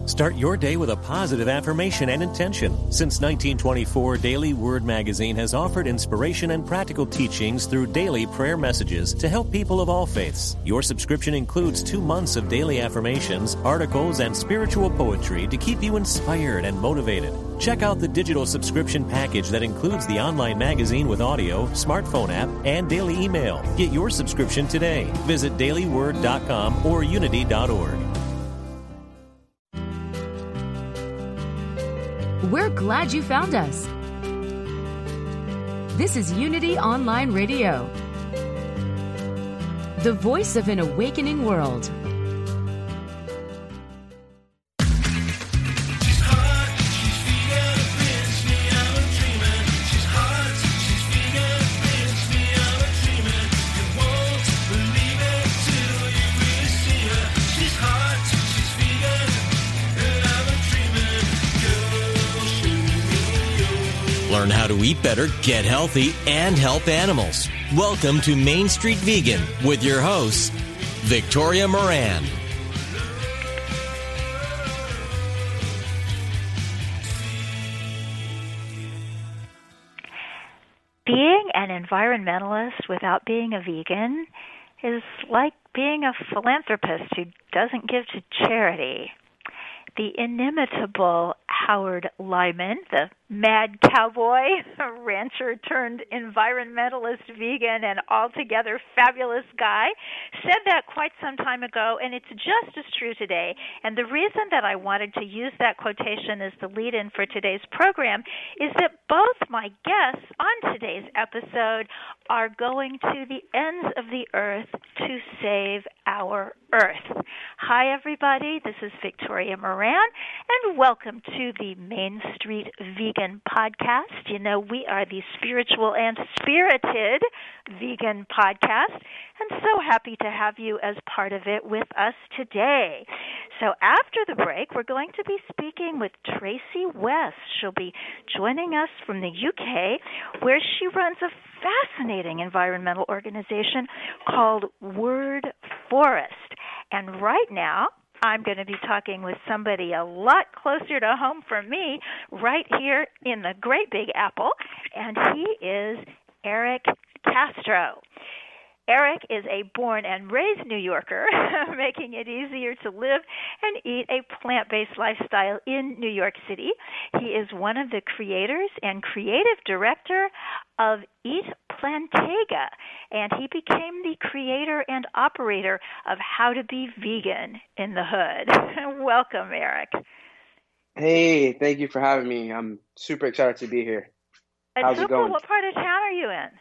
Start your day with a positive affirmation and intention. Since 1924, Daily Word Magazine has offered inspiration and practical teachings through daily prayer messages to help people of all faiths. Your subscription includes 2 months of daily affirmations, articles, and spiritual poetry to keep you inspired and motivated. Check out the digital subscription package that includes the online magazine with audio, smartphone app, and daily email. Get your subscription today. Visit dailyword.com or unity.org. We're glad you found us. This is Unity Online Radio, the voice of an awakening world. Learn how to eat better, get healthy, and help animals. Welcome to Main Street Vegan with your host, Victoria Moran. Being an environmentalist without being a vegan is like being a philanthropist who doesn't give to charity. The inimitable Howard Lyman, the mad cowboy, rancher turned environmentalist, vegan, and altogether fabulous guy, said that quite some time ago, and it's just as true today. And the reason that I wanted to use that quotation as the lead-in for today's program is that both my guests on today's episode are going to the ends of the earth to save our earth. Hi, everybody. This is Victoria Moran, and welcome to the Main Street Vegan Podcast. You know, we are the spiritual and spirited vegan podcast, and so happy to have you as part of it with us today. So after the break, we're going to be speaking with Tracy West. She'll be joining us from the UK, where she runs a fascinating environmental organization called Word Forest. And right now, I'm going to be talking with somebody a lot closer to home for me, right here in the Great Big Apple, and he is Eric Castro. Eric is a born and raised New Yorker, making it easier to live and eat a plant-based lifestyle in New York City. He is one of the creators and creative director of Eat Plantega, and he became the creator and operator of How to Be Vegan in the Hood. Welcome, Eric. Hey, thank you for having me. I'm super excited to be here. How's it going? What part of town are you in?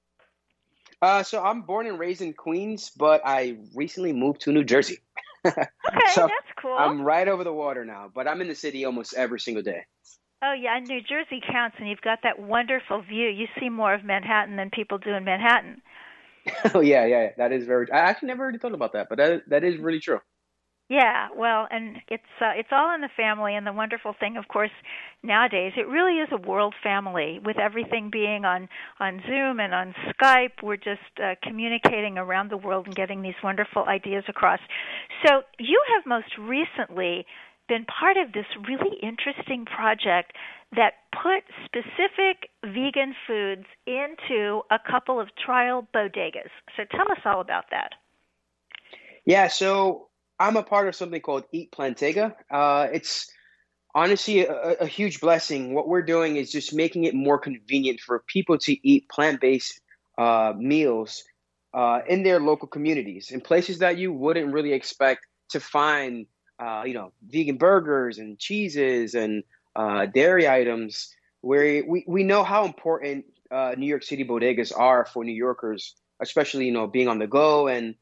So I'm born and raised in Queens, but I recently moved to New Jersey. Okay, so that's cool. I'm right over the water now, but I'm in the city almost every single day. Oh, yeah, and New Jersey counts, and you've got that wonderful view. You see more of Manhattan than people do in Manhattan. Oh, yeah, that is very. I actually never really thought about that, but that is really true. Yeah, well, and it's all in the family, and the wonderful thing, of course, nowadays, it really is a world family. With everything being on Zoom and on Skype, we're just communicating around the world and getting these wonderful ideas across. So you have most recently been part of this really interesting project that put specific vegan foods into a couple of trial bodegas. So tell us all about that. Yeah, so I'm a part of something called Eat Plantega. It's honestly a huge blessing. What we're doing is just making it more convenient for people to eat plant-based meals in their local communities, in places that you wouldn't really expect to find, vegan burgers and cheeses and dairy items, where we know how important New York City bodegas are for New Yorkers, especially, being on the go and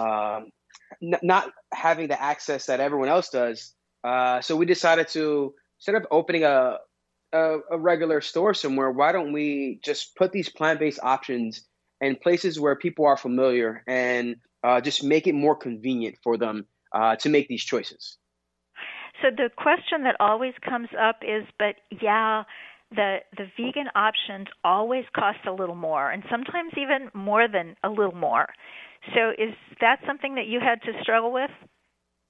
not having the access that everyone else does. So we decided to, instead of opening a regular store somewhere, why don't we just put these plant-based options in places where people are familiar and just make it more convenient for them to make these choices. So the question that always comes up is, but yeah, the vegan options always cost a little more, and sometimes even more than a little more. So is that something that you had to struggle with?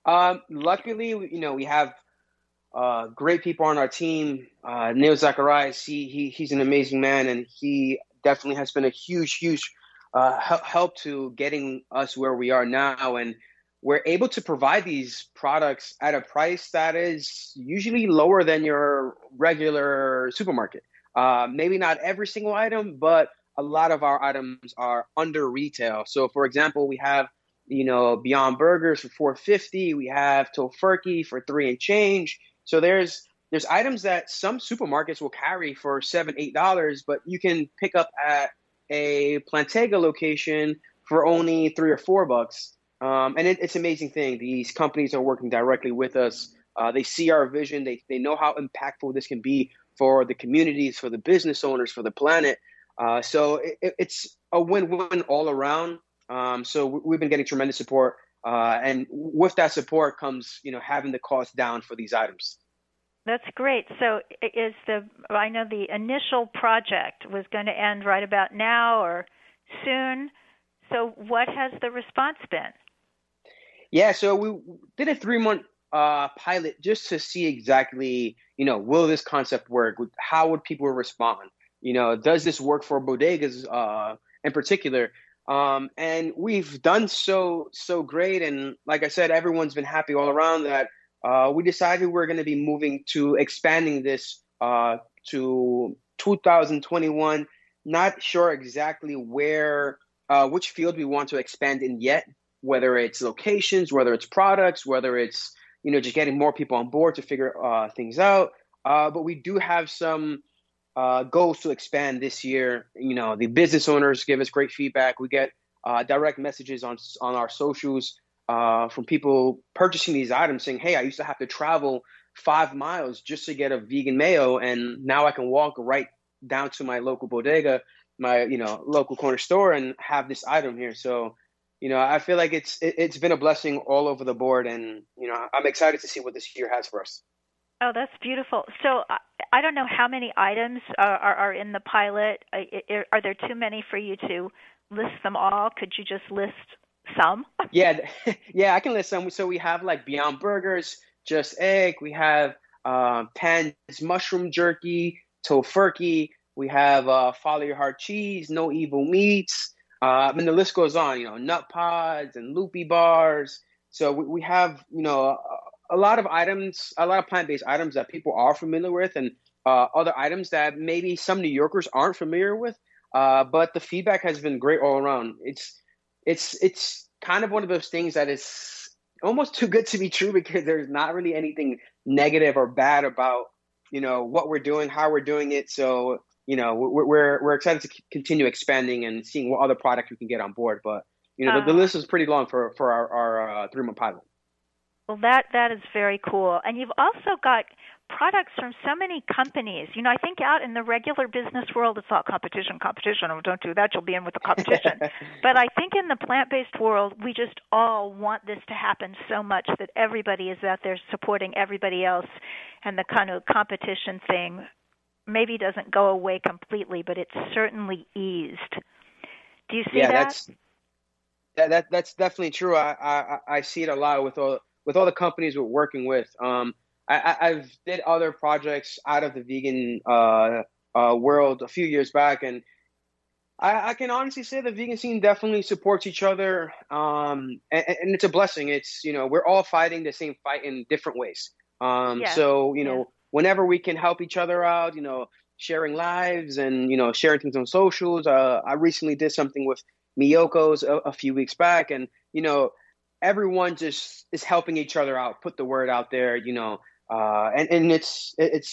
Luckily, we have great people on our team. Neil Zacharias, he's an amazing man, and he definitely has been a huge help to getting us where we are now. And we're able to provide these products at a price that is usually lower than your regular supermarket. Maybe not every single item, but a lot of our items are under retail. So, for example, we have Beyond Burgers for $4.50. We have Tofurkey for $3 and change. So there's items that some supermarkets will carry for $7, $8, but you can pick up at a Plantega location for only $3 or $4. And it's an amazing thing. These companies are working directly with us. They see our vision. They know how impactful this can be for the communities, for the business owners, for the planet. So it's a win-win all around. So we've been getting tremendous support. And with that support comes, having the cost down for these items. That's great. So I know the initial project was going to end right about now or soon. So what has the response been? Yeah, so we did a 3-month pilot just to see exactly, will this concept work? How would people respond? Does this work for bodegas in particular? And we've done so great. And like I said, everyone's been happy all around that we decided we're going to be moving to expanding this to 2021. Not sure exactly which field we want to expand in yet, whether it's locations, whether it's products, whether it's, just getting more people on board to figure things out. But we do have some goals to expand this year. The business owners give us great feedback. We get direct messages on our socials from people purchasing these items saying, hey, I used to have to travel 5 miles just to get a vegan mayo, and now I can walk right down to my local bodega, my local corner store, and have this item here. So I feel like it's been a blessing all over the board, and I'm excited to see what this year has for us. Oh, that's beautiful. So I don't know how many items are in the pilot. Are there too many for you to list them all? Could you just list some? Yeah, I can list some. So we have like Beyond Burgers, Just Egg. We have Pan's Mushroom Jerky, Tofurkey. We have Follow Your Heart Cheese, No Evil Meats. And the list goes on, Nut Pods and Loopy Bars. So we have, a lot of items, a lot of plant-based items that people are familiar with, and other items that maybe some New Yorkers aren't familiar with. But the feedback has been great all around. It's kind of one of those things that is almost too good to be true, because there's not really anything negative or bad about, what we're doing, how we're doing it. So, we're excited to continue expanding and seeing what other products we can get on board. But, the list is pretty long for our 3-month pilot. Well, that is very cool. And you've also got products from so many companies. I think out in the regular business world, it's all competition. Oh, don't do that. You'll be in with the competition. But I think in the plant-based world, we just all want this to happen so much that everybody is out there supporting everybody else. And the kind of competition thing maybe doesn't go away completely, but it's certainly eased. Do you see that? That's definitely true. I see it a lot with all the companies we're working with. I've did other projects out of the vegan world a few years back, and I can honestly say the vegan scene definitely supports each other, and it's a blessing. It's we're all fighting the same fight in different ways. So whenever we can help each other out, sharing lives and sharing things on socials. I recently did something with Miyoko's a few weeks back, and everyone just is helping each other out, put the word out there, and it's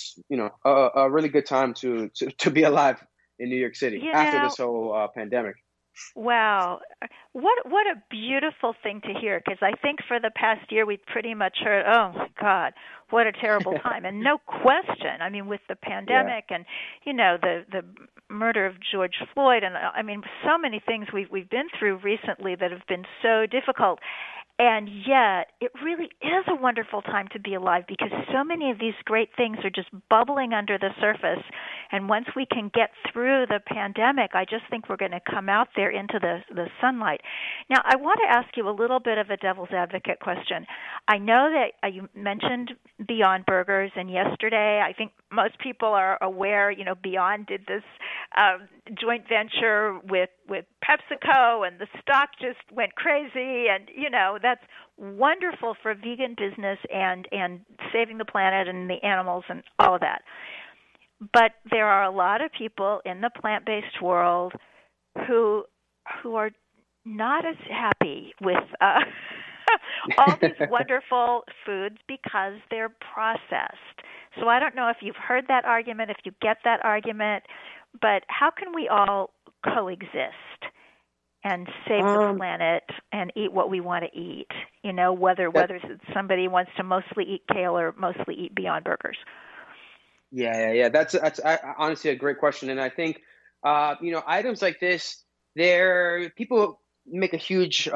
a really good time to be alive in New York City after this whole pandemic. Wow. What a beautiful thing to hear, because I think for the past year we've pretty much heard, oh, my God, what a terrible time. And no question, I mean, with the pandemic and, the murder of George Floyd, and I mean, so many things we've been through recently that have been so difficult. And yet, it really is a wonderful time to be alive because so many of these great things are just bubbling under the surface. And once we can get through the pandemic, I just think we're going to come out there into the sunlight. Now, I want to ask you a little bit of a devil's advocate question. I know that you mentioned Beyond Burgers, and yesterday, I think most people are aware, Beyond did this joint venture with PepsiCo, and the stock just went crazy, and, that's wonderful for vegan business and saving the planet and the animals and all of that. But there are a lot of people in the plant-based world who are not as happy with all these wonderful foods because they're processed. So I don't know if you've heard that argument, if you get that argument, but how can we all coexist and save the planet and eat what we want to eat? Whether somebody wants to mostly eat kale or mostly eat Beyond Burgers. Yeah. That's honestly a great question, and I think items like this, people make a huge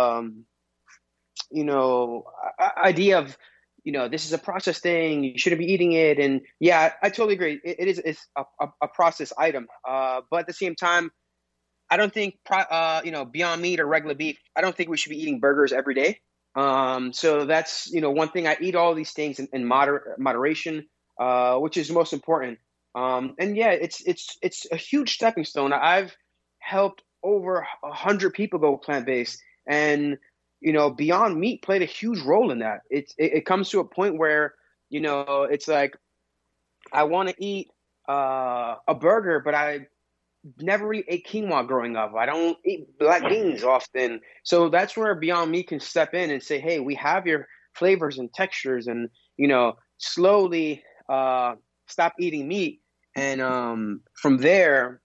idea of this is a processed thing, you shouldn't be eating it, and yeah, I totally agree. It's a processed item, but at the same time, I don't think Beyond Meat or regular beef, I don't think we should be eating burgers every day. So that's one thing. I eat all these things in moderation, which is most important. And yeah, it's a huge stepping stone. I've helped over 100 people go plant-based, and Beyond Meat played a huge role in that. It comes to a point where it's like I want to eat a burger, but I never ate quinoa growing up. I don't eat black beans often. So that's where Beyond Meat can step in and say, hey, we have your flavors and textures, and slowly stop eating meat. And from there,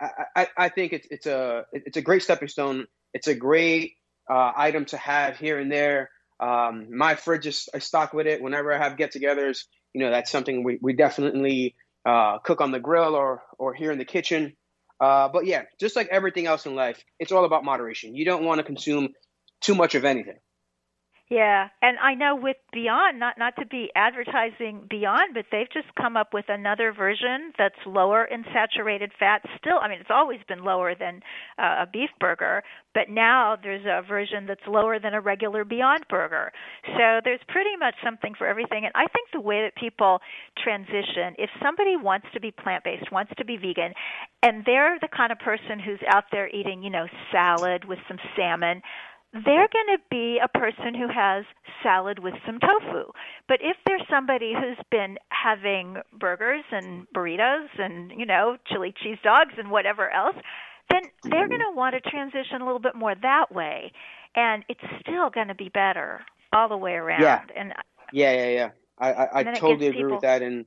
I think it's a great stepping stone. It's a great item to have here and there. My fridge is stocked with it. Whenever I have get-togethers, that's something we definitely cook on the grill or here in the kitchen. But yeah, just like everything else in life, it's all about moderation. You don't want to consume too much of anything. Yeah, and I know with Beyond, not to be advertising Beyond, but they've just come up with another version that's lower in saturated fat. Still, I mean, it's always been lower than a beef burger, but now there's a version that's lower than a regular Beyond burger. So there's pretty much something for everything. And I think the way that people transition, if somebody wants to be plant-based, wants to be vegan, and they're the kind of person who's out there eating, salad with some salmon, they're going to be a person who has salad with some tofu. But if there's somebody who's been having burgers and burritos and, chili cheese dogs and whatever else, then they're going to want to transition a little bit more that way. And it's still going to be better all the way around. Yeah. And Yeah. I totally agree with that. And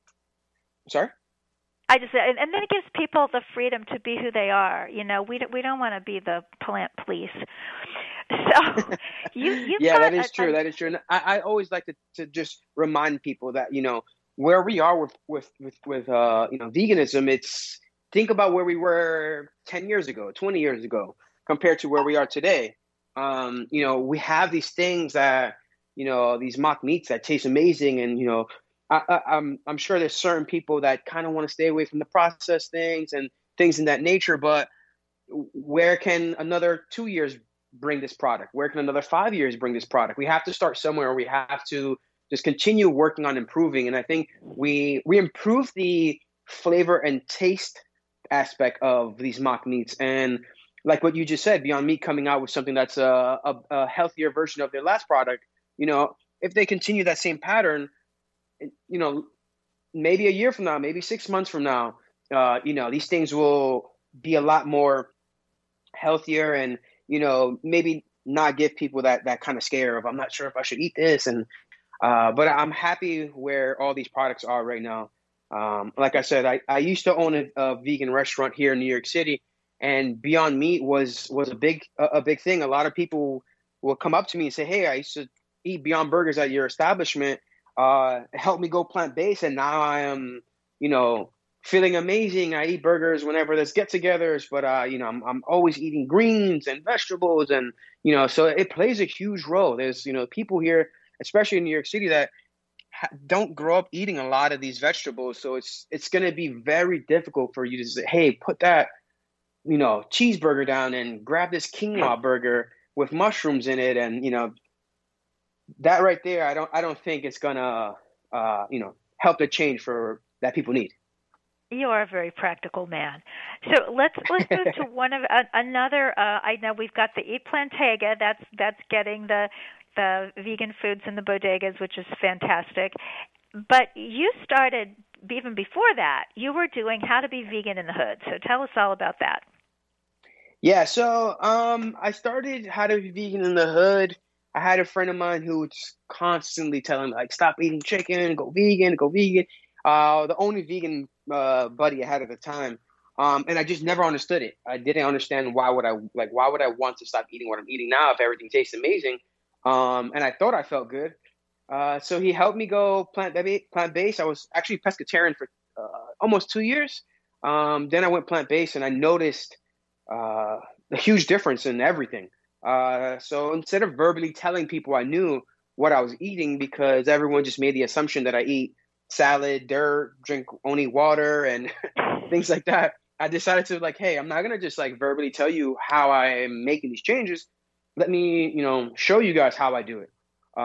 sorry? And then it gives people the freedom to be who they are. We don't want to be the plant police. So that is true. That is true. And I always like to just remind people that where we are with veganism. It's think about where we were 10 years ago, 20 years ago, compared to where we are today. We have these things that these mock meats that taste amazing, and I'm sure there's certain people that kind of want to stay away from the processed things and things in that nature. But where can another 2 years bring this product? Where can another 5 years bring this product? We have to start somewhere. We have to just continue working on improving. And I think we improve the flavor and taste aspect of these mock meats. And like what you just said, Beyond Meat coming out with something that's a healthier version of their last product, if they continue that same pattern, maybe a year from now, maybe 6 months from now, these things will be a lot more healthier and, maybe not give people that kind of scare of, I'm not sure if I should eat this. And, but I'm happy where all these products are right now. Like I said, I used to own a vegan restaurant here in New York City, and Beyond Meat was a big thing. A lot of people will come up to me and say, hey, I used to eat Beyond Burgers at your establishment. Help me go plant-based, and now I am, feeling amazing. I eat burgers whenever there's get-togethers, but I'm always eating greens and vegetables, and so it plays a huge role. There's people here, especially in New York City, that don't grow up eating a lot of these vegetables, so it's going to be very difficult for you to say, hey, put that cheeseburger down and grab this quinoa burger with mushrooms in it, and that right there, I don't think it's gonna help the change for that people need. You are a very practical man. So let's move to one of another. I know we've got the Eat Plantega. That's getting the vegan foods in the bodegas, which is fantastic. But you started even before that. You were doing How to Be Vegan in the Hood. So tell us all about that. Yeah. So I started How to Be Vegan in the Hood. I had a friend of mine who was constantly telling me, like, stop eating chicken, go vegan, go vegan. The only vegan buddy I had at the time, and I just never understood it. I didn't understand why would I want to stop eating what I'm eating now if everything tastes amazing. And I thought I felt good. So he helped me go plant-based. I was actually pescatarian for almost 2 years. Then I went plant-based, and I noticed a huge difference in everything. So instead of verbally telling people I knew what I was eating, because everyone just made the assumption that I eat salad, dirt, drink only water, and things like that, I decided to hey, I'm not going to just verbally tell you how I am making these changes. Let me, show you guys how I do it.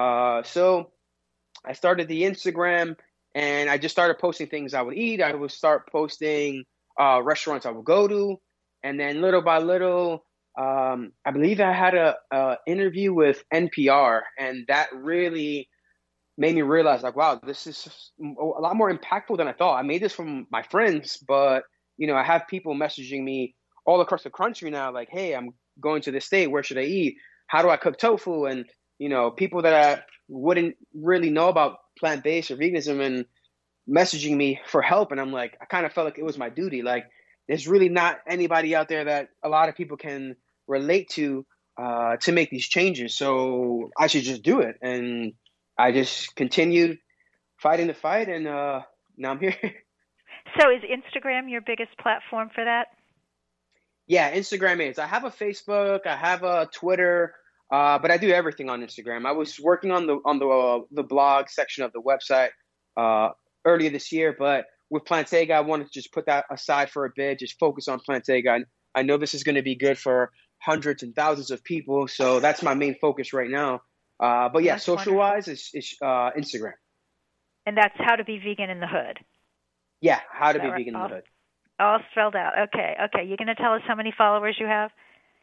So I started the Instagram, and I just started posting things I would eat. I would start posting restaurants I would go to. And then little by little, I believe I had a interview with NPR, and that really made me realize, wow, this is a lot more impactful than I thought. I made this from my friends, but, I have people messaging me all across the country now, like, hey, I'm going to this state. Where should I eat? How do I cook tofu? And, people that I wouldn't really know about plant-based or veganism and messaging me for help. And I'm like, I kind of felt like it was my duty. Like, there's really not anybody out there that a lot of people can relate to make these changes. So I should just do it. And I just continued fighting the fight, and now I'm here. So is Instagram your biggest platform for that? Yeah, Instagram is. I have a Facebook, I have a Twitter, but I do everything on Instagram. I was working on the blog section of the website earlier this year, but with Plantega, I wanted to just put that aside for a bit, just focus on Plantega. I know this is going to be good for hundreds and thousands of people, so that's my main focus right now. But yeah, social-wise, it's Instagram. And that's How to Be Vegan in the Hood. Yeah, How to Be Vegan in the Hood. All spelled out. Okay. You're going to tell us how many followers you have?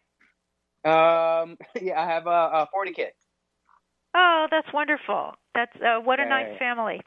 Yeah, I have 40K. Oh, that's wonderful. That's what a nice family.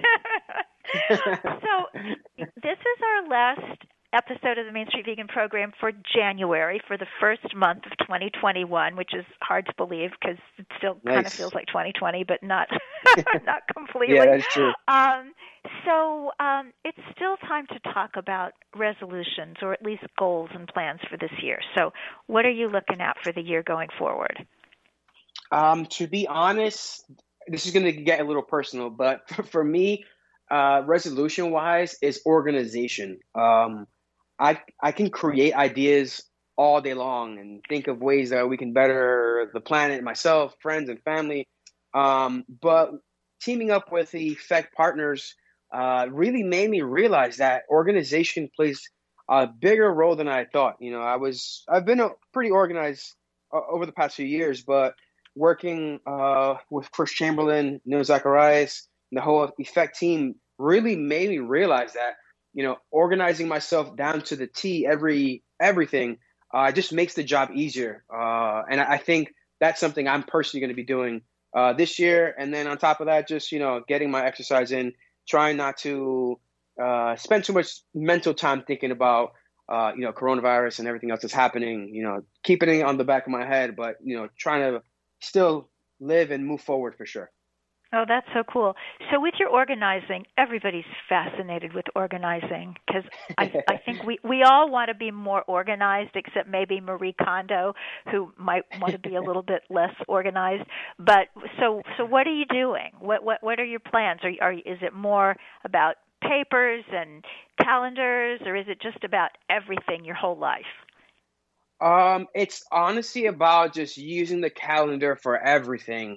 So this is our last episode of the Main Street Vegan Program for January, for the first month of 2021, which is hard to believe because it still kind of feels like 2020, but not not completely. Yeah, that's true. So it's still time to talk about resolutions, or at least goals and plans for this year. So what are you looking at for the year going forward? To be honest, this is going to get a little personal, but for me, resolution-wise, is organization. I can create ideas all day long and think of ways that we can better the planet, myself, friends, and family. But teaming up with the Effect partners really made me realize that organization plays a bigger role than I thought. I've been pretty organized over the past few years, but working with Chris Chamberlain, Neil Zacharias, and the whole Effect team really made me realize that, organizing myself down to the T, everything just makes the job easier. And I think that's something I'm personally going to be doing this year. And then on top of that, just, getting my exercise in, trying not to spend too much mental time thinking about, coronavirus and everything else that's happening, keeping it on the back of my head, but, trying to still live and move forward for sure. Oh, that's so cool. So with your organizing, everybody's fascinated with organizing, because I think we all want to be more organized, except maybe Marie Kondo, who might want to be a little bit less organized. But so what are you doing? What are your plans? Is it more about papers and calendars, or is it just about everything your whole life? It's honestly about just using the calendar for everything.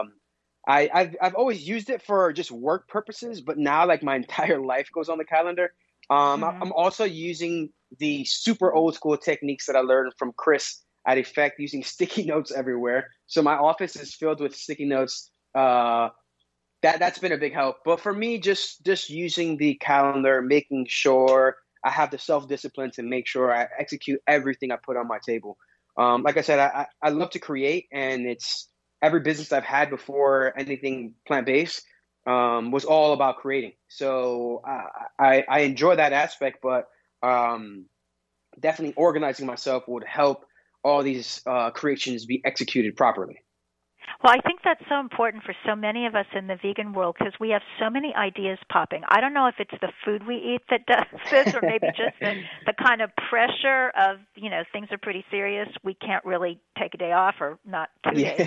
I've always used it for just work purposes, but now like my entire life goes on the calendar. I'm also using the super old school techniques that I learned from Chris at Effect, using sticky notes everywhere. So my office is filled with sticky notes. That's been a big help. But for me, just using the calendar, making sure I have the self-discipline to make sure I execute everything I put on my table. Like I said, I love to create, and it's every business I've had before anything plant-based was all about creating. So I enjoy that aspect, but definitely organizing myself would help all these creations be executed properly. Well, I think that's so important for so many of us in the vegan world because we have so many ideas popping. I don't know if it's the food we eat that does this or maybe just the kind of pressure of, things are pretty serious. We can't really take a day off or not 2 days.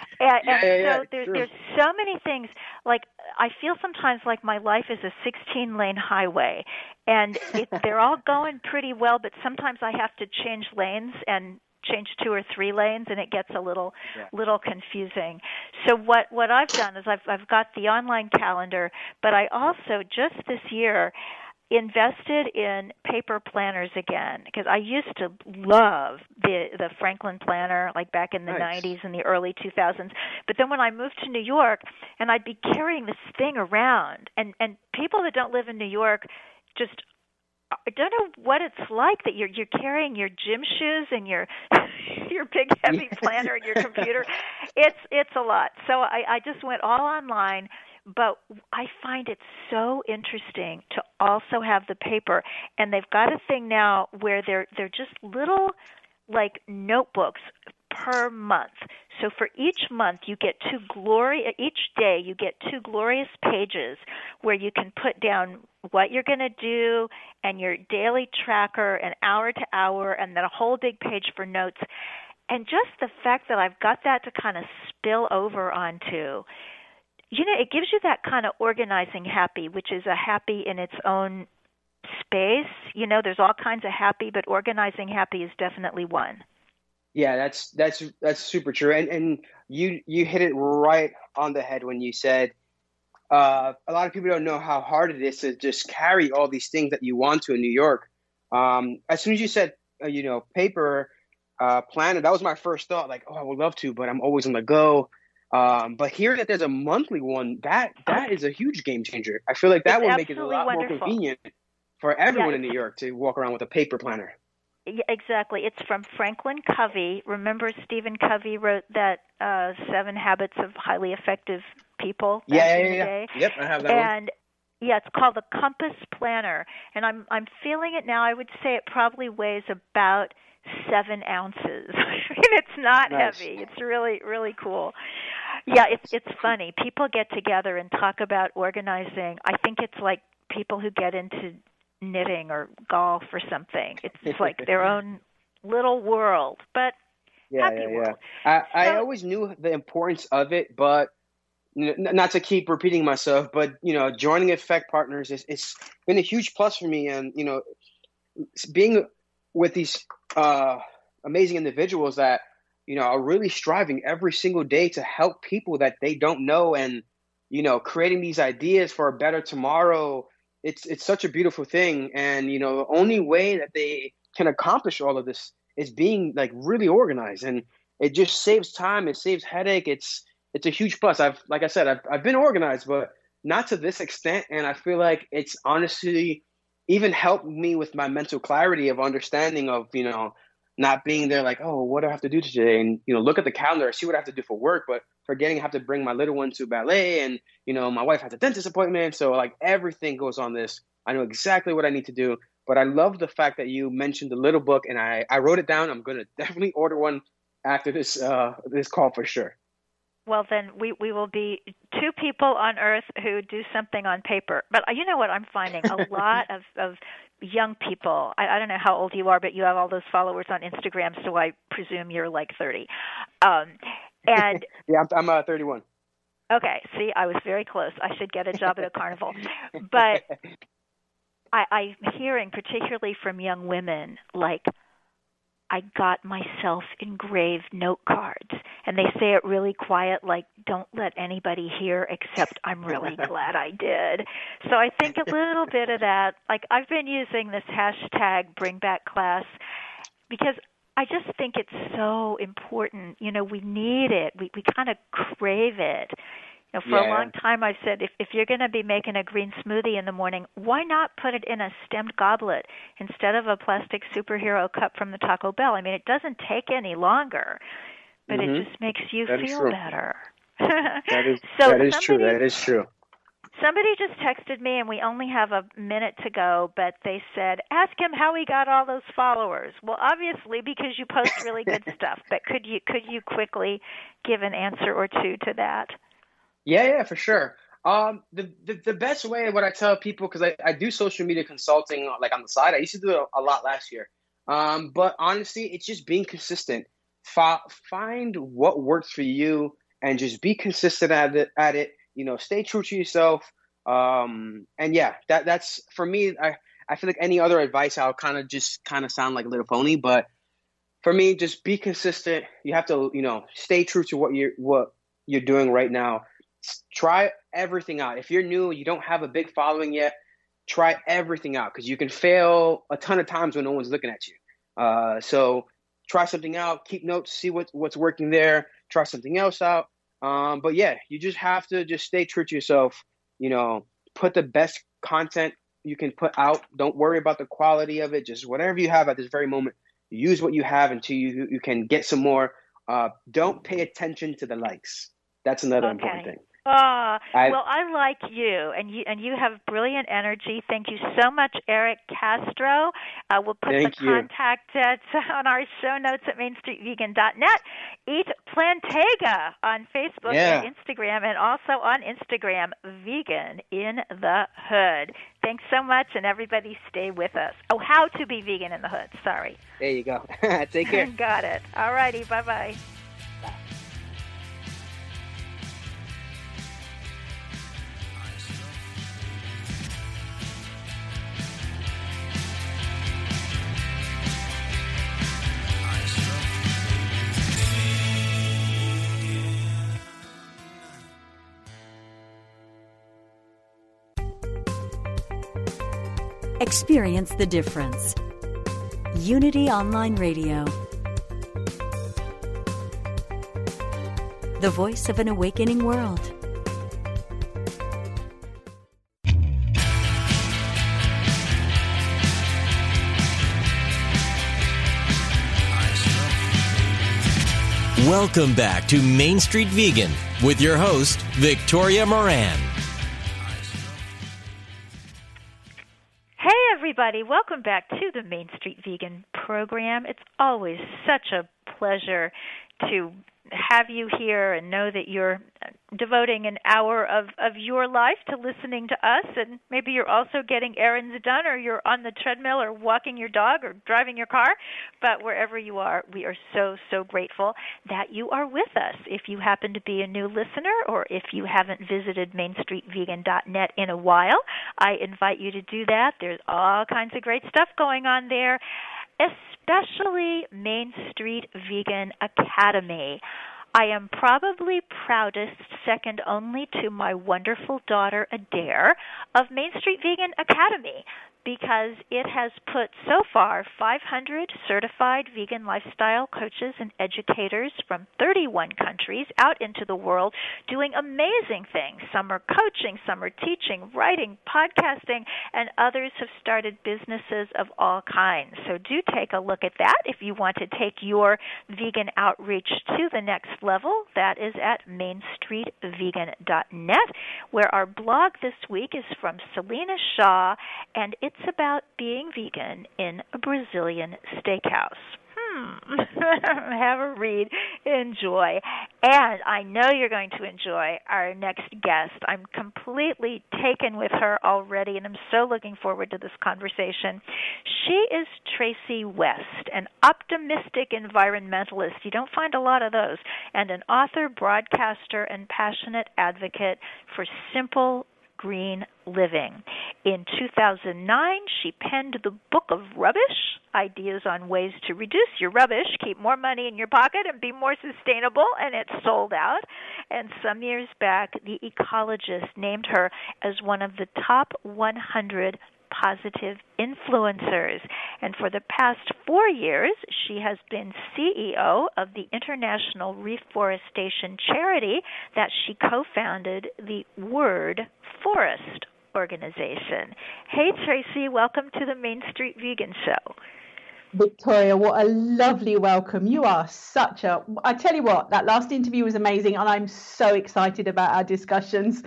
So there's so many things. Like I feel sometimes like my life is a 16-lane highway, and they're all going pretty well, but sometimes I have to change lanes and change 2 or 3 lanes, and it gets a little confusing. So what I've done is I've got the online calendar, but I also just this year invested in paper planners again, because I used to love the Franklin planner like back in the 90s and the early 2000s. But then when I moved to New York, and I'd be carrying this thing around, and people that don't live in New York just I don't know what it's like that you're carrying your gym shoes and your big heavy planner and your computer. It's a lot. So I just went all online, but I find it so interesting to also have the paper. And they've got a thing now where they're just little like notebooks per month. So for each month you get each day you get 2 glorious pages where you can put down what you're going to do and your daily tracker and hour to hour, and then a whole big page for notes. And just the fact that I've got that to kind of spill over onto, it gives you that kind of organizing happy, which is a happy in its own space. There's all kinds of happy, but organizing happy is definitely one. Yeah, that's super true. And you hit it right on the head when you said a lot of people don't know how hard it is to just carry all these things that you want to in New York. As soon as you said, paper planner, that was my first thought. Like, oh, I would love to, but I'm always on the go. But hearing that there's a monthly one, that is a huge game changer. I feel like that will make it a lot more convenient for everyone in New York to walk around with a paper planner. Yeah, exactly. It's from Franklin Covey. Remember Stephen Covey wrote that 7 Habits of Highly Effective People back in the day? Yep, I have that one. Yeah, it's called the Compass Planner, and I'm feeling it now. I would say it probably weighs about 7 ounces. It's not heavy. It's really, really cool. Yeah, it's funny. People get together and talk about organizing. I think it's like people who get into knitting or golf or something. It's like their own little world, but happy world. I always knew the importance of it, but not to keep repeating myself, but joining Effect Partners it's been a huge plus for me, and being with these amazing individuals that are really striving every single day to help people that they don't know, and creating these ideas for a better tomorrow. It's such a beautiful thing, and the only way that they can accomplish all of this is being like really organized, and it just saves time, it saves headache. It's a huge plus. I've been organized, but not to this extent, and I feel like it's honestly even helped me with my mental clarity of understanding of not being there like, oh, what do I have to do today, and look at the calendar, see what I have to do for work, but forgetting I have to bring my little one to ballet, and my wife has a dentist appointment, so like everything goes on this. I know exactly what I need to do, but I love the fact that you mentioned the little book, and I wrote it down. I'm going to definitely order one after this call for sure. Well, then we will be 2 people on Earth who do something on paper. But you know what I'm finding? A lot of young people, I don't know how old you are, but you have all those followers on Instagram, so I presume you're like 30. And yeah, I'm 31. Okay, see, I was very close. I should get a job at a carnival. But I'm hearing, particularly from young women, like, I got myself engraved note cards. And they say it really quiet, like, don't let anybody hear except I'm really glad I did. So I think a little bit of that, like, I've been using this hashtag Bring Back Class because I just think it's so important. You know, we need it. We kind of crave it. You know, for a long time I've said if you're going to be making a green smoothie in the morning, why not put it in a stemmed goblet instead of a plastic superhero cup from the Taco Bell? I mean, it doesn't take any longer, but it just makes you feel better. That is true. That is true. Somebody just texted me, and we only have a minute to go, but they said, ask him how he got all those followers. Well, obviously, because you post really good stuff, but could you quickly give an answer or two to that? Yeah, for sure. The best way, what I tell people, because I do social media consulting like on the side. I used to do it a lot last year. But honestly, it's just being consistent. Find what works for you and just be consistent at it. You know, stay true to yourself. And yeah, that's for me. I feel like any other advice, I'll kind of sound like a little phony, but for me, just be consistent. You have to, you know, stay true to what you're doing right now. Try everything out. If you're new, you don't have a big following yet, try everything out because you can fail a ton of times when no one's looking at you. So try something out, keep notes, see what's working there, try something else out. But yeah, you just have to just stay true to yourself. You know, put the best content you can put out. Don't worry about the quality of it. Just whatever you have at this very moment, use what you have until you can get some more. Don't pay attention to the likes. That's another important thing. Well, I like you, and you have brilliant energy. Thank you so much, Eric Castro. We'll put the contact on our show notes at MainStreetVegan.net. Eat Plantega on Facebook and Instagram, and also on Instagram, Vegan in the Hood. Thanks so much, and everybody stay with us. Oh, how to be vegan in the hood. Sorry. There you go. Take care. Got it. All righty. Bye-bye. Experience the difference. Unity Online Radio. The voice of an awakening world. Welcome back to Main Street Vegan with your host, Victoria Moran. Everybody, welcome back to the Main Street Vegan program. It's always such a pleasure to have you here and know that you're devoting an hour of your life to listening to us, and maybe you're also getting errands done, or you're on the treadmill or walking your dog or driving your car. But wherever you are, we are so grateful that you are with us. If you happen to be a new listener, or if you haven't visited MainStreetVegan.net in a while, I invite you to do that. There's all kinds of great stuff going on there, especially Main Street Vegan Academy. I am probably proudest, second only to my wonderful daughter Adair, of Main Street Vegan Academy, because it has put so far 500 certified vegan lifestyle coaches and educators from 31 countries out into the world doing amazing things. Some are coaching, some are teaching, writing, podcasting, and others have started businesses of all kinds. So do take a look at that if you want to take your vegan outreach to the next level. That is at MainStreetVegan.net, where our blog this week is from Selena Shaw, and it's about being vegan in a Brazilian steakhouse. have a read, enjoy. And I know you're going to enjoy our next guest. I'm completely taken with her already, and I'm so looking forward to this conversation. She is Tracy West, an optimistic environmentalist. You don't find a lot of those. And an author, broadcaster, and passionate advocate for simple green living. In 2009, she penned the Book of Rubbish, Ideas on Ways to Reduce Your Rubbish, Keep More Money in Your Pocket, and Be More Sustainable, and it sold out. And some years back, The Ecologist named her as one of the top 100 positive influencers. And for the past 4 years, she has been CEO of the International Reforestation Charity that she co-founded, the Word Forest organization. Hey, Tracy, welcome to the Main Street Vegan Show. Victoria, what a lovely welcome. You are I tell you what, that last interview was amazing, and I'm so excited about our discussions.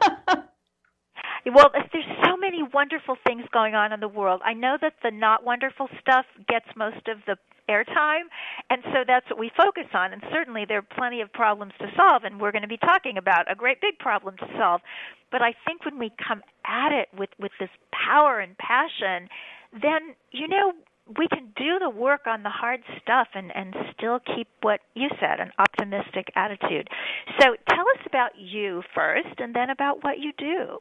Well, there's so many wonderful things going on in the world. I know that the not wonderful stuff gets most of the airtime, and so that's what we focus on. And certainly there are plenty of problems to solve, and we're going to be talking about a great big problem to solve. But I think when we come at it with this power and passion, then, we can do the work on the hard stuff and still keep what you said, an optimistic attitude. So tell us about you first, and then about what you do.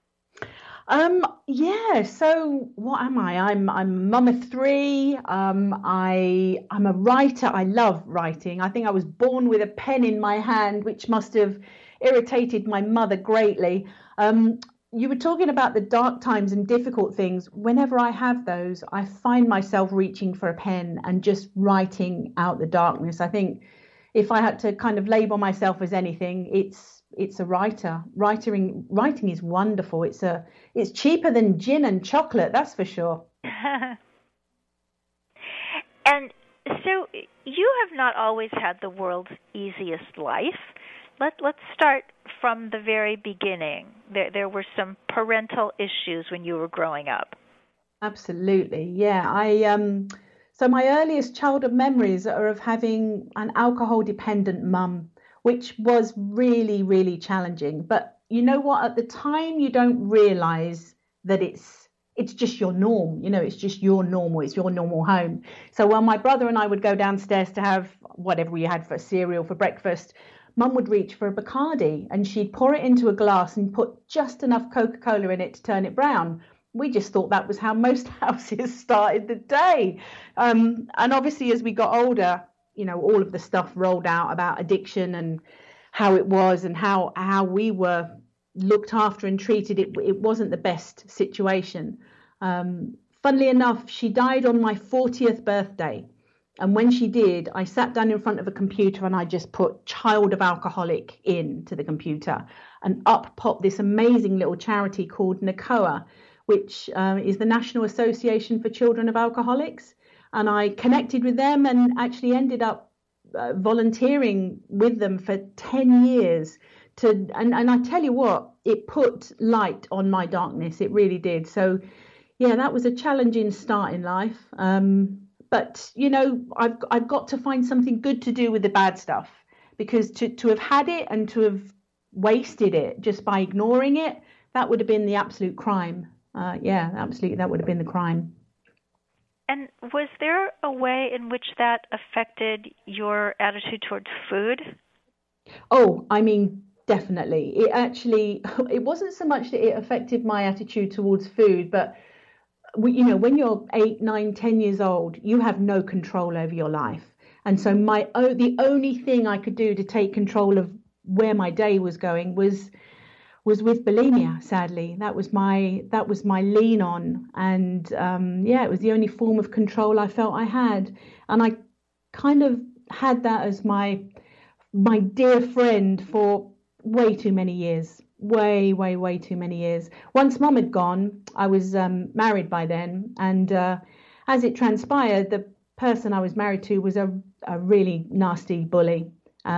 So what am I? I'm mum of 3. I'm a writer. I love writing. I think I was born with a pen in my hand, which must have irritated my mother greatly. You were talking about the dark times and difficult things. Whenever I have those, I find myself reaching for a pen and just writing out the darkness. I think if I had to kind of label myself as anything, it's a writer. Writing is wonderful. It's cheaper than gin and chocolate, that's for sure. And so you have not always had the world's easiest life. Let's start from the very beginning. There were some parental issues when you were growing up. Absolutely, yeah. So my earliest childhood memories are of having an alcohol-dependent mum, which was really, really challenging. But you know what? At the time, you don't realize that it's just your norm. It's just your normal. It's your normal home. So when my brother and I would go downstairs to have whatever we had for cereal for breakfast, Mum would reach for a Bacardi and she'd pour it into a glass and put just enough Coca-Cola in it to turn it brown. We just thought that was how most houses started the day. And obviously, as we got older, all of the stuff rolled out about addiction and how it was and how we were looked after and treated. It wasn't the best situation. Funnily enough, she died on my 40th birthday. And when she did, I sat down in front of a computer and I just put child of alcoholic into the computer. And up popped this amazing little charity called NACOA, which is the National Association for Children of Alcoholics. And I connected with them and actually ended up volunteering with them for 10 years. And I tell you what, it put light on my darkness. It really did. So, yeah, that was a challenging start in life. But, I've got to find something good to do with the bad stuff, because to have had it and to have wasted it just by ignoring it, that would have been the absolute crime. Absolutely, that would have been the crime. And was there a way in which that affected your attitude towards food? Oh, I mean, definitely. It wasn't so much that it affected my attitude towards food, but when you're 8, 9, 10 years old, you have no control over your life. And so the only thing I could do to take control of where my day was going was with bulimia. Sadly, that was my lean on, and it was the only form of control I felt I had. And I kind of had that as my dear friend for way too many years. Way too many years. Once Mum had gone, I was married by then, and as it transpired, the person I was married to was a really nasty bully,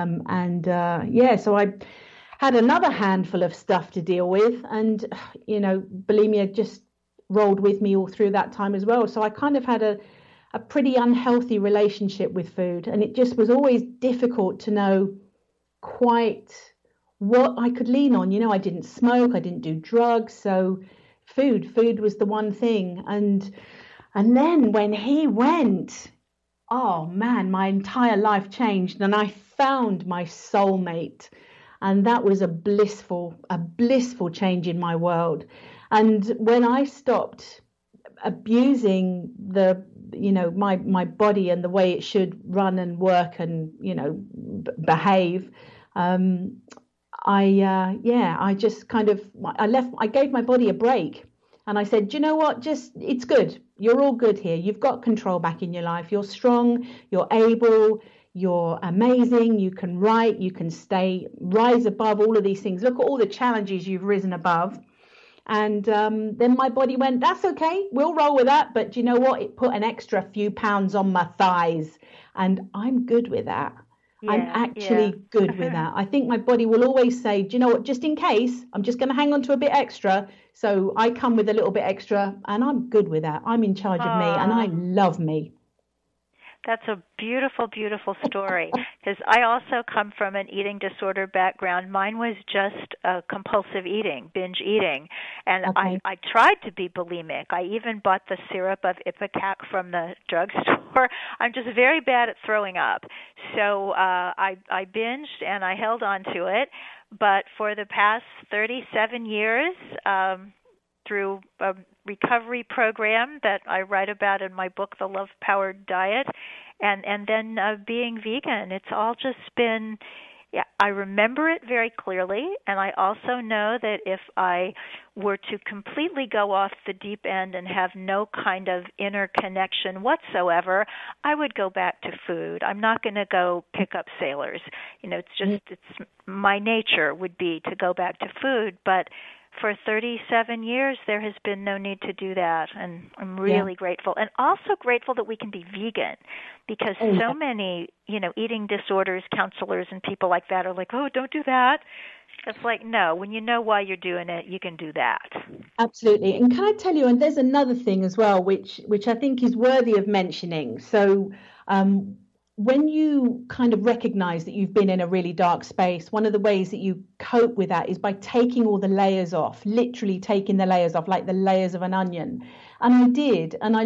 so I had another handful of stuff to deal with, and bulimia just rolled with me all through that time as well. So I kind of had a a pretty unhealthy relationship with food, and it just was always difficult to know quite what I could lean on. You know, I didn't smoke, I didn't do drugs, so food was the one thing. And then when he went, oh man, my entire life changed, and I found my soulmate, and that was a blissful change in my world. And when I stopped abusing my body and the way it should run and work and behave, I just kind of I gave my body a break, and I said, you know what, it's good, you're all good here, you've got control back in your life, you're strong, you're able, you're amazing, you can write, you can rise above all of these things, look at all the challenges you've risen above. And then my body went, that's okay, we'll roll with that. But do you know what? It put an extra few pounds on my thighs. And I'm good with that. Yeah, I'm actually good with that. I think my body will always say, do you know what? Just in case, I'm just going to hang on to a bit extra. So I come with a little bit extra, and I'm good with that. I'm in charge of me, and I love me. That's a beautiful, beautiful story, because I also come from an eating disorder background. Mine was just compulsive eating, binge eating, and okay. I tried to be bulimic. I even bought the syrup of Ipecac from the drugstore. I'm just very bad at throwing up. So I binged, and I held on to it. But for the past 37 years, through a recovery program that I write about in my book, The Love-Powered Diet, and then being vegan. It's all just been, I remember it very clearly, and I also know that if I were to completely go off the deep end and have no kind of inner connection whatsoever, I would go back to food. I'm not going to go pick up sailors. It's my nature would be to go back to food, but for 37 years, there has been no need to do that, and I'm really grateful. And also grateful that we can be vegan, because so many, eating disorders counselors and people like that are like, oh, don't do that. It's like, no, when you know why you're doing it, you can do that. Absolutely. And can I tell you, and there's another thing as well, which I think is worthy of mentioning. So when you kind of recognize that you've been in a really dark space, one of the ways that you cope with that is by taking all the layers off, literally taking the layers off, like the layers of an onion. And I did. And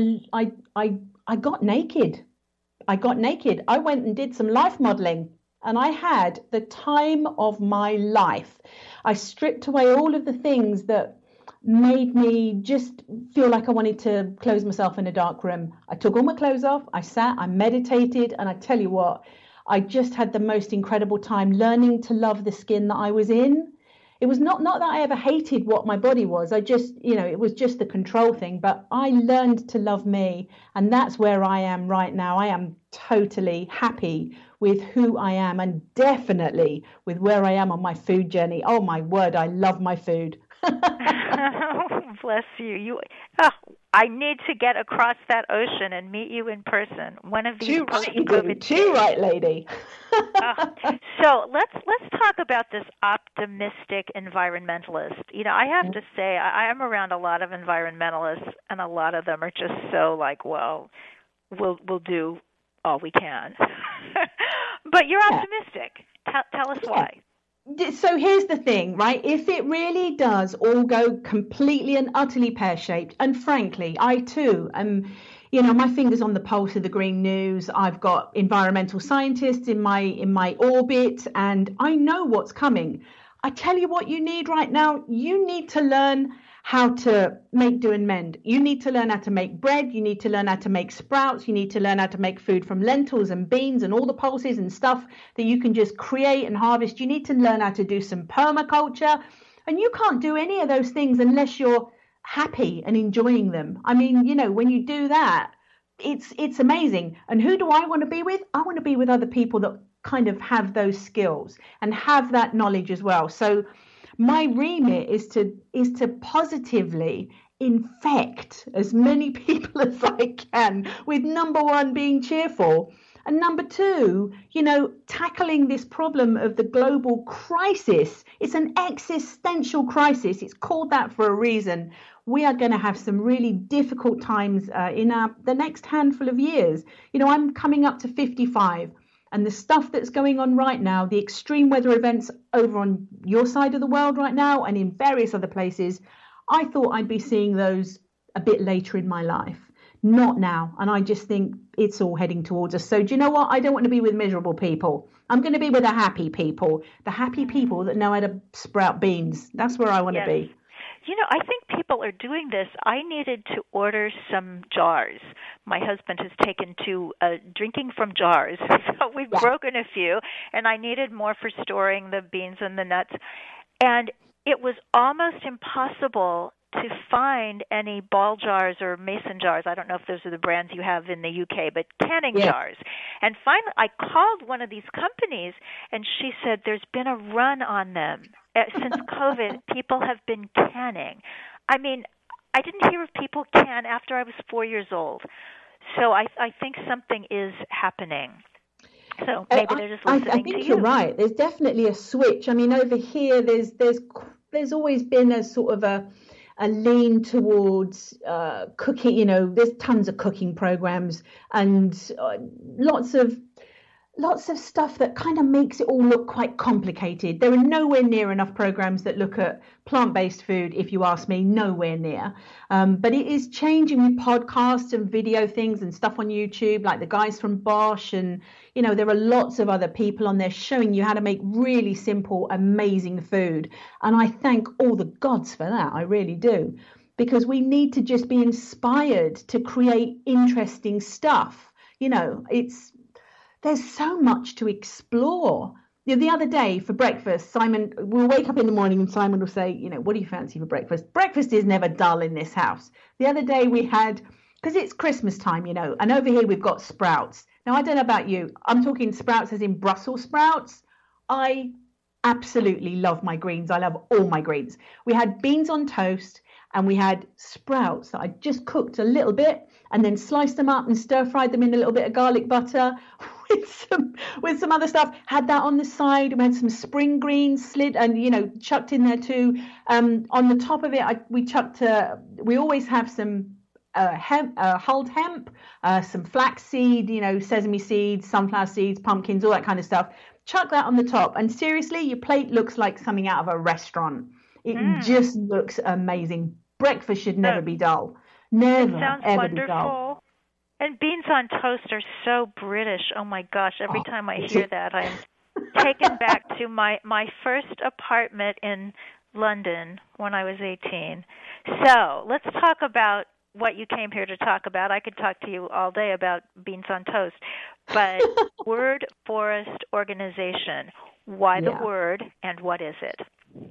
I got naked. I went and did some life modeling, and I had the time of my life. I stripped away all of the things that made me just feel like I wanted to close myself in a dark room. I took all my clothes off, I sat, I meditated, and I tell you what, I just had the most incredible time learning to love the skin that I was in. It was not that I ever hated what my body was. I just, it was just the control thing, but I learned to love me, and that's where I am right now. I am totally happy with who I am, and definitely with where I am on my food journey. Oh my word, I love my food. Bless you. I need to get across that ocean and meet you in person. One of these Too right, lady. So let's talk about this optimistic environmentalist. I have to say I am around a lot of environmentalists, and a lot of them are just so like, well, we'll do all we can. But you're optimistic. Tell us why. So here's the thing, right? If it really does all go completely and utterly pear-shaped, and frankly, I too am, my finger's on the pulse of the green news. I've got environmental scientists in my orbit, and I know what's coming. I tell you what you need right now. You need to learn how to make, do, and mend. You need to learn how to make bread. You need to learn how to make sprouts. You need to learn how to make food from lentils and beans and all the pulses and stuff that you can just create and harvest. You need to learn how to do some permaculture. And you can't do any of those things unless you're happy and enjoying them. I mean, when you do that, it's amazing. And who do I want to be with? I want to be with other people that kind of have those skills and have that knowledge as well. So my remit is to positively infect as many people as I can, with number one being cheerful. And number two, tackling this problem of the global crisis. It's an existential crisis. It's called that for a reason. We are going to have some really difficult times in the next handful of years. I'm coming up to 55. And the stuff that's going on right now, the extreme weather events over on your side of the world right now and in various other places, I thought I'd be seeing those a bit later in my life. Not now. And I just think it's all heading towards us. So do you know what? I don't want to be with miserable people. I'm going to be with the happy people that know how to sprout beans. That's where I want to be. I think people are doing this. I needed to order some jars. My husband has taken to drinking from jars, so we've broken a few, and I needed more for storing the beans and the nuts. And it was almost impossible to find any ball jars or mason jars. I don't know if those are the brands you have in the UK, but canning jars. And finally, I called one of these companies, and she said there's been a run on them. Since COVID, people have been canning. I mean, I didn't hear of people can after I was 4 years old. So I think something is happening. So maybe they're just listening to you. I think you're right. There's definitely a switch. I mean, over here, there's always been a sort of a lean towards cooking. There's tons of cooking programs and lots of stuff that kind of makes it all look quite complicated. There are nowhere near enough programs that look at plant-based food, if you ask me, nowhere near. But it is changing with podcasts and video things and stuff on YouTube, like the guys from Bosch. And, there are lots of other people on there showing you how to make really simple, amazing food. And I thank all the gods for that. I really do. Because we need to just be inspired to create interesting stuff. There's so much to explore. The other day for breakfast, Simon, we'll wake up in the morning and Simon will say, what do you fancy for breakfast? Breakfast is never dull in this house. The other day we had, because it's Christmas time, and over here we've got sprouts. Now, I don't know about you. I'm talking sprouts as in Brussels sprouts. I absolutely love my greens. I love all my greens. We had beans on toast and we had sprouts that I just cooked a little bit and then sliced them up and stir-fried them in a little bit of garlic butter with some other stuff. Had that on the side. We had some spring greens slid and, chucked in there too. On the top of it, we always have some hulled hemp, some flaxseed, sesame seeds, sunflower seeds, pumpkins, all that kind of stuff. Chuck that on the top. And seriously, your plate looks like something out of a restaurant. It just looks amazing. Breakfast should never be dull. Never, it sounds ever wonderful. be dull. And beans on toast are so British. Oh, my gosh. Every time I hear that, I'm taken back to my first apartment in London when I was 18. So let's talk about what you came here to talk about. I could talk to you all day about beans on toast. But Word Forest Organization, why the word and what is it?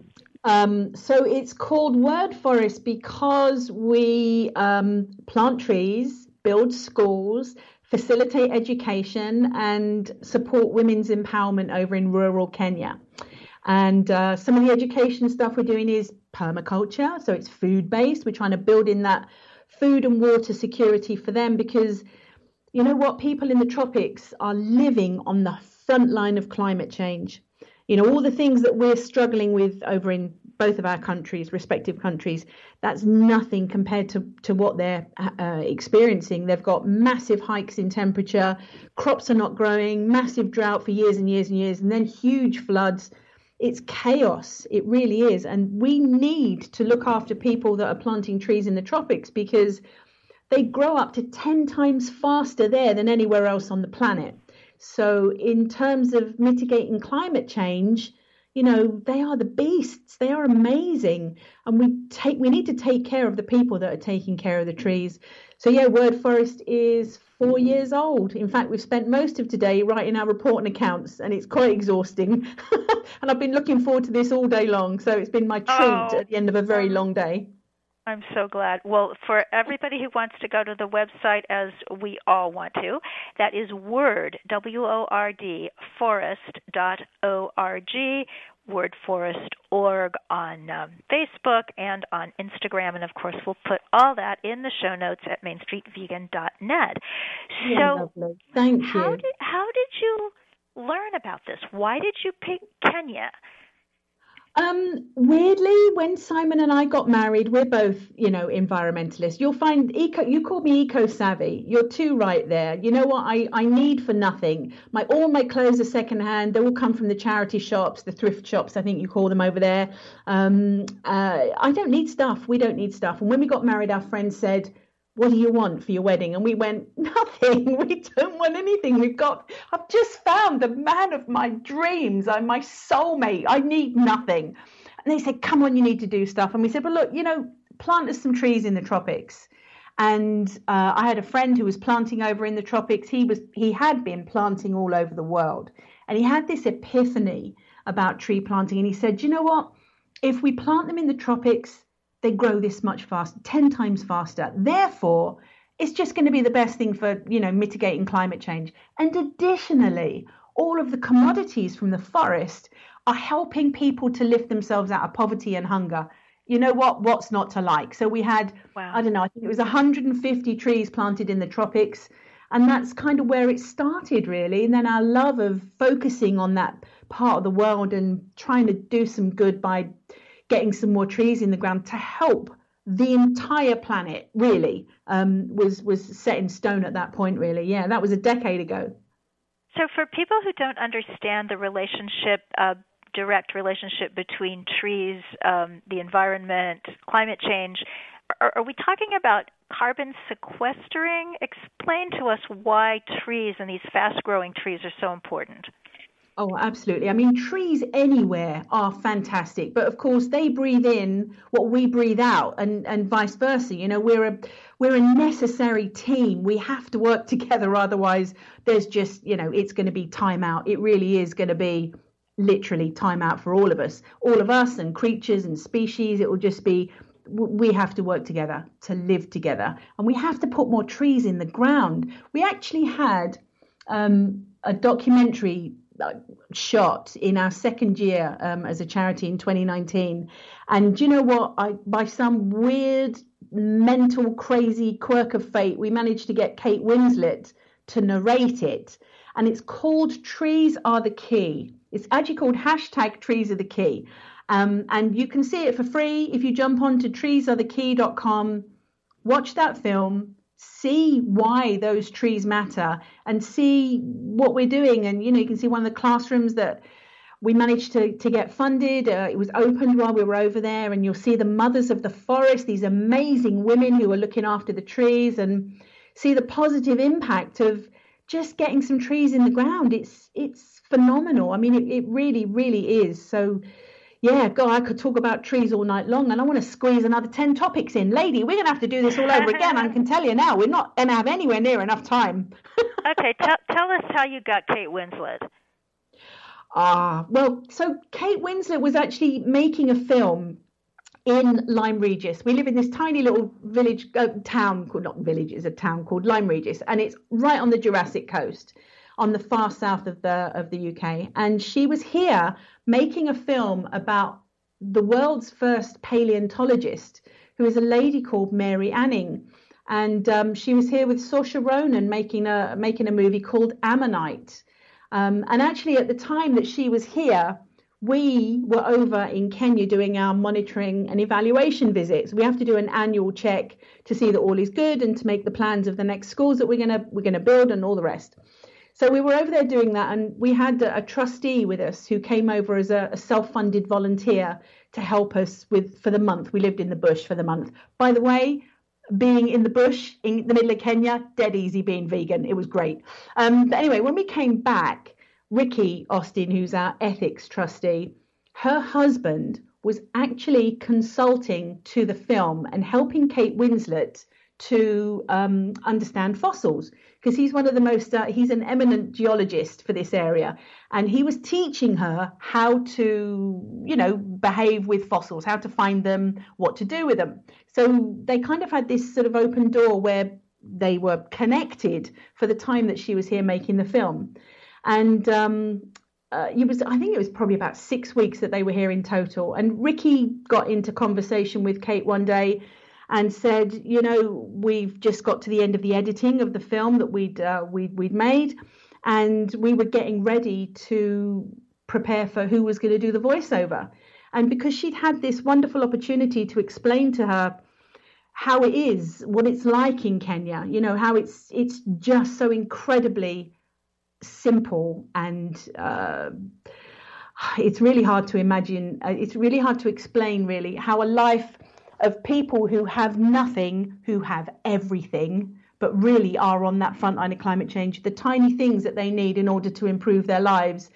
So it's called Word Forest because we plant trees, build schools, facilitate education, and support women's empowerment over in rural Kenya. And some of the education stuff we're doing is permaculture, so it's food-based. We're trying to build in that food and water security for them because, you know what, people in the tropics are living on the front line of climate change. All the things that we're struggling with over in both of our countries, respective countries, that's nothing compared to what they're experiencing. They've got massive hikes in temperature, crops are not growing, massive drought for years and years and years, and then huge floods. It's chaos. It really is. And we need to look after people that are planting trees in the tropics because they grow up to 10 times faster there than anywhere else on the planet. So in terms of mitigating climate change, they are the beasts. They are amazing. And we need to take care of the people that are taking care of the trees. So Word Forest is 4 years old. In fact, we've spent most of today writing our report and accounts, and it's quite exhausting. And I've been looking forward to this all day long. So it's been my treat at the end of a very long day. I'm so glad. Well, for everybody who wants to go to the website, as we all want to, that is Word, WORD, forest.org. wordforest.org on Facebook and on Instagram. And, of course, we'll put all that in the show notes at mainstreetvegan.net. So lovely. Thank you. How did you learn about this? Why did you pick Kenya? Weirdly, when Simon and I got married, we're both, environmentalists. You'll find you call me eco-savvy. You're too right there. You know what? I need for nothing. All my clothes are secondhand. They all come from the charity shops, the thrift shops, I think you call them over there. I don't need stuff. We don't need stuff. And when we got married, our friend said, "What do you want for your wedding?" And we went, "Nothing. We don't want anything. I've just found the man of my dreams. I'm my soulmate. I need nothing." And they said, "Come on, you need to do stuff." And we said, "Well, look, plant us some trees in the tropics." And I had a friend who was planting over in the tropics. He had been planting all over the world. And he had this epiphany about tree planting. And he said, "You know what? If we plant them in the tropics, they grow this much faster, 10 times faster. Therefore, it's just going to be the best thing for, mitigating climate change. And additionally, all of the commodities from the forest are helping people to lift themselves out of poverty and hunger. You know what? What's not to like?" So we had, I don't know, I think it was 150 trees planted in the tropics. And that's kind of where it started, really. And then our love of focusing on that part of the world and trying to do some good by getting some more trees in the ground to help the entire planet, really, was set in stone at that point, really. Yeah, that was a decade ago. So for people who don't understand the relationship, direct relationship between trees, the environment, climate change, are we talking about carbon sequestering? Explain to us why trees and these fast-growing trees are so important. Oh, absolutely. I mean, trees anywhere are fantastic, but of course they breathe in what we breathe out, and vice versa. We're a necessary team. We have to work together, otherwise there's just, it's going to be time out. It really is going to be literally time out for all of us and creatures and species. It will just be, we have to work together to live together, and we have to put more trees in the ground. We actually had a documentary shot in our second year as a charity in 2019, and you know what, by some weird mental crazy quirk of fate, we managed to get Kate Winslet to narrate it, and it's called Trees Are the Key. It's actually called #Trees Are the Key, and you can see it for free if you jump onto treesarethekey.com, watch that film, see why those trees matter, and see what we're doing. And you can see one of the classrooms that we managed to get funded. It was opened while we were over there, and you'll see the mothers of the forest, these amazing women who are looking after the trees, and see the positive impact of just getting some trees in the ground. It's phenomenal. I mean, it really, really is. So yeah, God, I could talk about trees all night long, and I want to squeeze another 10 topics in. Lady, we're going to have to do this all over again. I can tell you now, we're not going to have anywhere near enough time. Okay, tell us how you got Kate Winslet. Well, so Kate Winslet was actually making a film in Lyme Regis. We live in this tiny little village, town called, not village, it's a town called Lyme Regis, and it's right on the Jurassic coast, on the far south of the UK. And she was here making a film about the world's first paleontologist, who is a lady called Mary Anning. And she was here with Saoirse Ronan making a movie called Ammonite. And actually, at the time that she was here, we were over in Kenya doing our monitoring and evaluation visits. We have to do an annual check to see that all is good and to make the plans of the next schools that we're gonna build and all the rest. So we were over there doing that, and we had a trustee with us who came over as a self-funded volunteer to help us for the month. We lived in the bush for the month. By the way, being in the bush in the middle of Kenya, dead easy being vegan. It was great. But anyway, when we came back, Ricky Austin, who's our ethics trustee, her husband was actually consulting to the film and helping Kate Winslet to understand fossils, because he's one of the most, he's an eminent geologist for this area. And he was teaching her how to, behave with fossils, how to find them, what to do with them. So they kind of had this sort of open door where they were connected for the time that she was here making the film. And I think it was probably about 6 weeks that they were here in total. And Ricky got into conversation with Kate one day and said, we've just got to the end of the editing of the film that we'd made, and we were getting ready to prepare for who was going to do the voiceover. And because she'd had this wonderful opportunity to explain to her how it is, what it's like in Kenya, how it's just so incredibly simple, and it's really hard to imagine. It's really hard to explain, really, how a life of people who have nothing, who have everything, but really are on that front line of climate change, the tiny things that they need in order to improve their lives,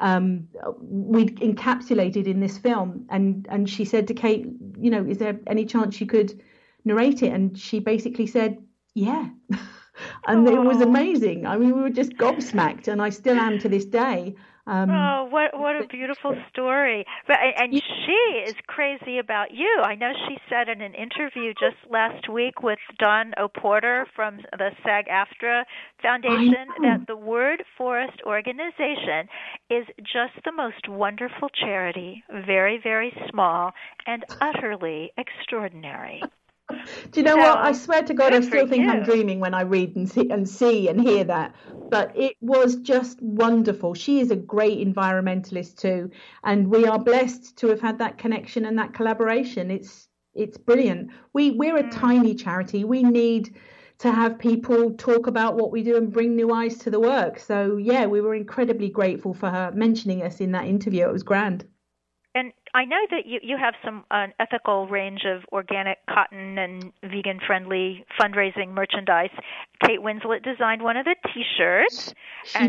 we'd encapsulated in this film. And she said to Kate, is there any chance you could narrate it? And she basically said, yeah. And It was amazing. I mean, we were just gobsmacked, and I still am to this day. What a beautiful story. And she is crazy about you. I know she said in an interview just last week with Don O'Porter from the SAG-AFTRA Foundation that the Word Forest organization is just the most wonderful charity, very, very small, and utterly extraordinary. Do you know what? I swear to God, I still think I'm dreaming when I read and see and hear that. But it was just wonderful. She is a great environmentalist too, and we are blessed to have had that connection and that collaboration. It's brilliant. We're a tiny charity. We need to have people talk about what we do and bring new eyes to the work. So yeah, we were incredibly grateful for her mentioning us in that interview. It was grand. And I know that you have some ethical range of organic cotton and vegan-friendly fundraising merchandise. Kate Winslet designed one of the T-shirts. She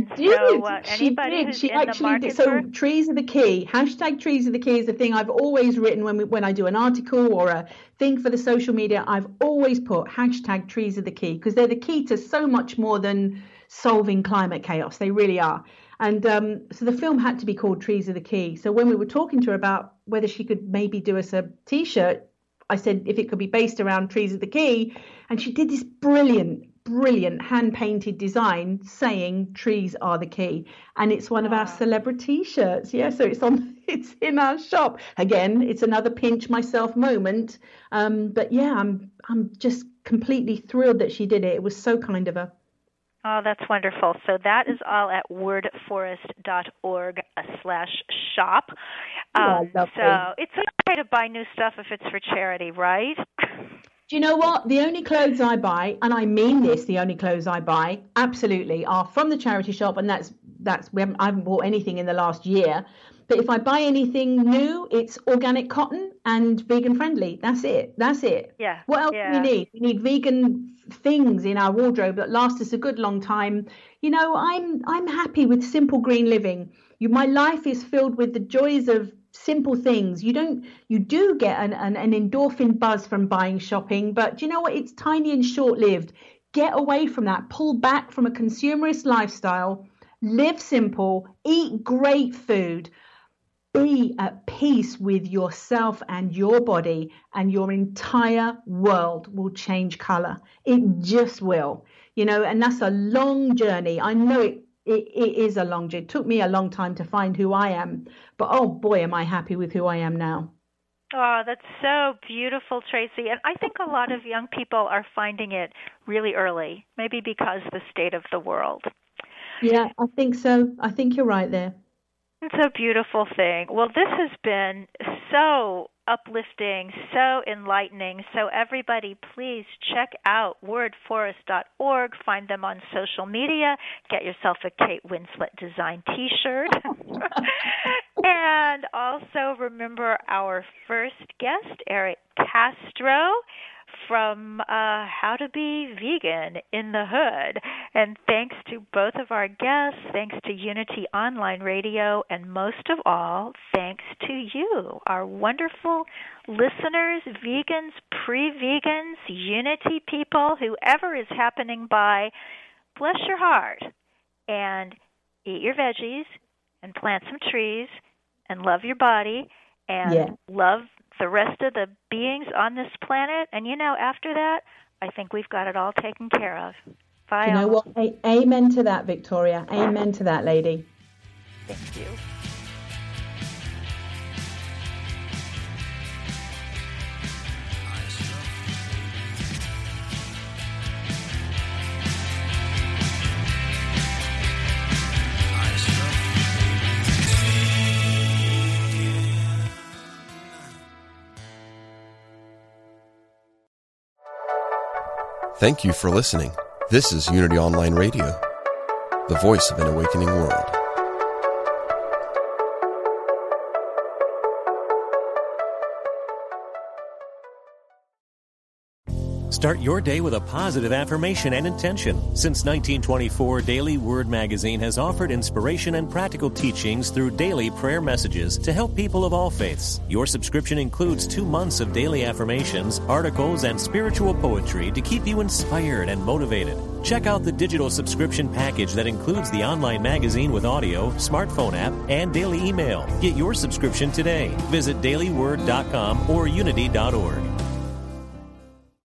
actually did. Trees are the key. Hashtag trees are the key is the thing I've always written when I do an article or a thing for the social media. I've always put hashtag trees are the key, because they're the key to so much more than solving climate chaos. They really are. And so the film had to be called Trees Are the Key. So when we were talking to her about whether she could maybe do us a T-shirt, I said if it could be based around Trees Are the Key. And she did this brilliant hand-painted design saying trees are the key. And it's one of our celebrity T-shirts. Yeah, so it's in our shop. Again, it's another pinch myself moment. But yeah, I'm just completely thrilled that she did it. It was so kind of her. Oh, that's wonderful. So that is all at wordforest.org/shop. So it's okay to buy new stuff if it's for charity, right? Do you know what? The only clothes I buy, and I mean this, the only clothes I buy, absolutely, are from the charity shop, and I haven't bought anything in the last year. But if I buy anything new, it's organic cotton and vegan friendly. That's it. Yeah. What else do we need? We need vegan things in our wardrobe that last us a good long time. I'm happy with simple green living. My life is filled with the joys of simple things. You do get an endorphin buzz from buying shopping, but do you know what? It's tiny and short-lived. Get away from that. Pull back from a consumerist lifestyle. Live simple. Eat great food. Be at peace with yourself and your body, and your entire world will change color. It just will, and that's a long journey. I know it is a long journey. It took me a long time to find who I am, but oh boy, am I happy with who I am now. Oh, that's so beautiful, Tracy. And I think a lot of young people are finding it really early, maybe because the state of the world. Yeah, I think so. I think you're right there. It's a beautiful thing. Well, this has been so uplifting, so enlightening. So everybody, please check out wordforest.org. Find them on social media. Get yourself a Kate Winslet design T-shirt. And also remember our first guest, Eric Castro, from How to Be Vegan in the Hood. And thanks to both of our guests, thanks to Unity Online Radio, and most of all, thanks to you, our wonderful listeners, vegans, pre-vegans, Unity people, whoever is happening by. Bless your heart and eat your veggies and plant some trees and love your body and love the rest of the beings on this planet. And, after that, I think we've got it all taken care of. Bye. You know what? Amen to that, Victoria. Amen to that, lady. Thank you. Thank you for listening. This is Unity Online Radio, the voice of an awakening world. Start your day with a positive affirmation and intention. Since 1924, Daily Word Magazine has offered inspiration and practical teachings through daily prayer messages to help people of all faiths. Your subscription includes 2 months of daily affirmations, articles, and spiritual poetry to keep you inspired and motivated. Check out the digital subscription package that includes the online magazine with audio, smartphone app, and daily email. Get your subscription today. Visit dailyword.com or unity.org.